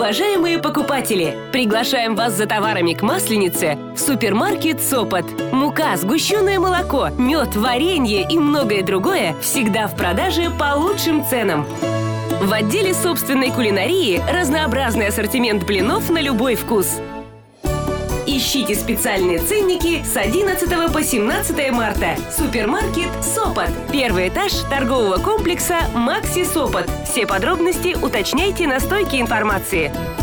Уважаемые покупатели, приглашаем вас за товарами к Масленице в супермаркет «Сопот». Мука, сгущенное молоко, мед, варенье и многое другое всегда в продаже по лучшим ценам. В отделе собственной кулинарии разнообразный ассортимент блинов на любой вкус. Ищите специальные ценники с 11 по 17 марта. Супермаркет «Сопот». Первый этаж торгового комплекса «Макси Сопот». Все подробности уточняйте на стойке информации.